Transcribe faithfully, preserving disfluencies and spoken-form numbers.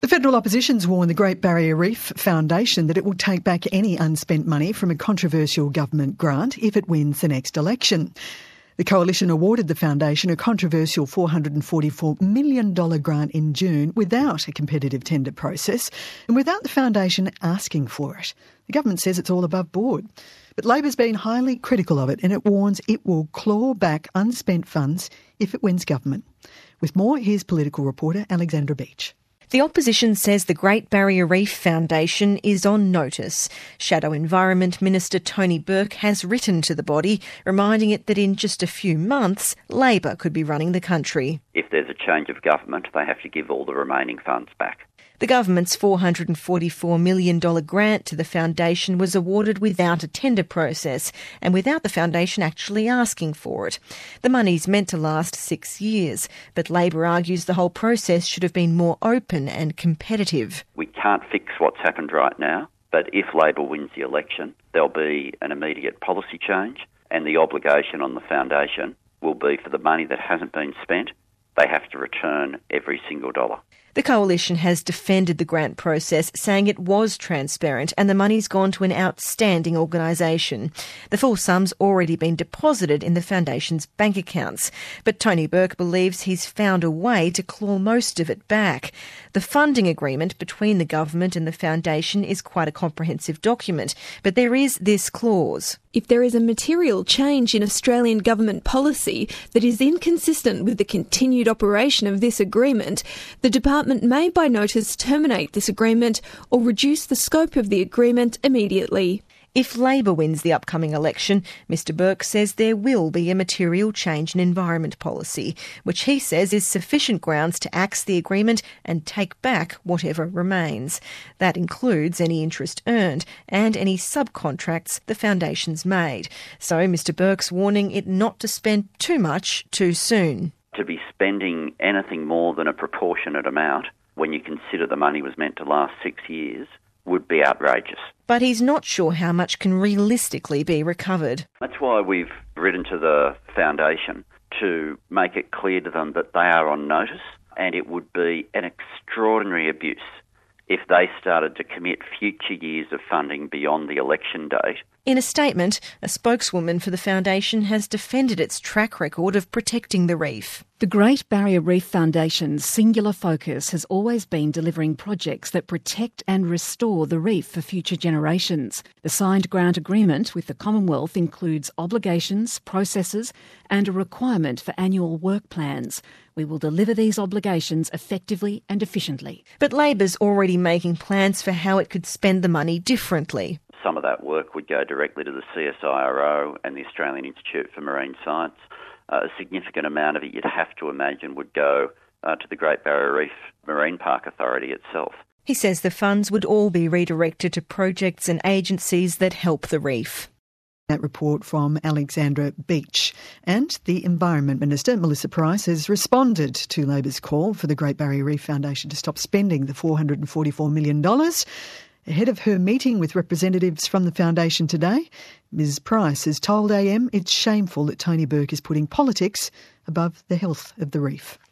The federal opposition's warned the Great Barrier Reef Foundation that it will take back any unspent money from a controversial government grant if it wins the next election. The coalition awarded the foundation a controversial four hundred forty-four million dollars grant in June without a competitive tender process and without the foundation asking for it. The government says it's all above board. But Labor's been highly critical of it and it warns it will claw back unspent funds if it wins government. With more, here's political reporter Alexandra Beach. The opposition says the Great Barrier Reef Foundation is on notice. Shadow Environment Minister Tony Burke has written to the body, reminding it that in just a few months, Labor could be running the country. If there's a change of government, they have to give all the remaining funds back. The government's four hundred forty-four million dollars grant to the foundation was awarded without a tender process and without the foundation actually asking for it. The money's meant to last six years, but Labor argues the whole process should have been more open and competitive. We can't fix what's happened right now, but if Labor wins the election, there'll be an immediate policy change and the obligation on the foundation will be for the money that hasn't been spent, they have to return every single dollar. The coalition has defended the grant process, saying it was transparent and the money's gone to an outstanding organisation. The full sum's already been deposited in the foundation's bank accounts, but Tony Burke believes he's found a way to claw most of it back. The funding agreement between the government and the foundation is quite a comprehensive document, but there is this clause. If there is a material change in Australian government policy that is inconsistent with the continued operation of this agreement, the Department may by notice terminate this agreement or reduce the scope of the agreement immediately. If Labor wins the upcoming election, Mr Burke says there will be a material change in environment policy, which he says is sufficient grounds to axe the agreement and take back whatever remains. That includes any interest earned and any subcontracts the foundation's made. So Mr Burke's warning it not to spend too much too soon. To be spending anything more than a proportionate amount when you consider the money was meant to last six years would be outrageous. But he's not sure how much can realistically be recovered. That's why we've written to the foundation to make it clear to them that they are on notice and it would be an extraordinary abuse if they started to commit future years of funding beyond the election date. In a statement, a spokeswoman for the foundation has defended its track record of protecting the reef. The Great Barrier Reef Foundation's singular focus has always been delivering projects that protect and restore the reef for future generations. The signed grant agreement with the Commonwealth includes obligations, processes and a requirement for annual work plans. We will deliver these obligations effectively and efficiently. But Labor's already making plans for how it could spend the money differently. Some of that work would go directly to the C S I R O and the Australian Institute for Marine Science. Uh, a significant amount of it, you'd have to imagine, would go uh, to the Great Barrier Reef Marine Park Authority itself. He says the funds would all be redirected to projects and agencies that help the reef. That report from Alexandra Beach. And the Environment Minister, Melissa Price, has responded to Labor's call for the Great Barrier Reef Foundation to stop spending the four hundred forty-four million dollars. Ahead of her meeting with representatives from the foundation today, Ms Price has told A M it's shameful that Tony Burke is putting politics above the health of the reef.